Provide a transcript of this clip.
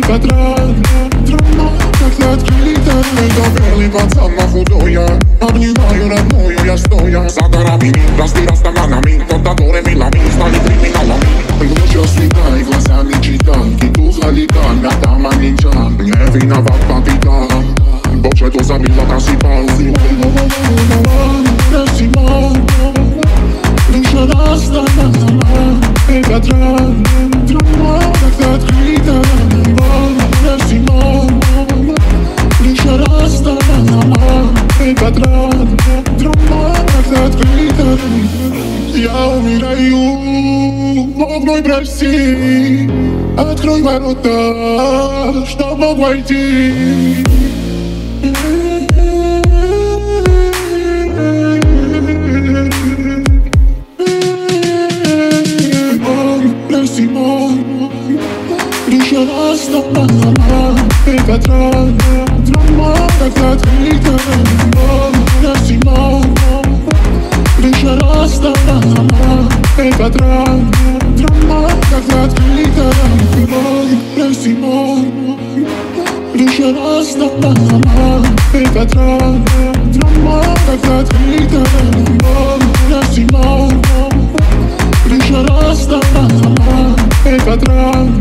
Драма, как открыто. Белый пацан на худое, обнимаю родную я стоя. За горами мир, расстоянами, тот, который милами стали криминалами. Лучше светай, глазами читай, китуха леталь, а там англичан. Не виноват капитан, Боже, то забила просыпал. Красиво, душа расстояна. Это драма, как открыто. Красиво, душа расстояна. Это драма, как открыто. Я умираю, Бог мой, прости. Открой ворота, чтоб мог войти. Душа расстояна. Это драма, как открыто. Красиво, душа расстояна. Это драма, как открыто. Красиво, душа расстояна. Это драма, как открыто. Красиво, душа расстояна. Это драма.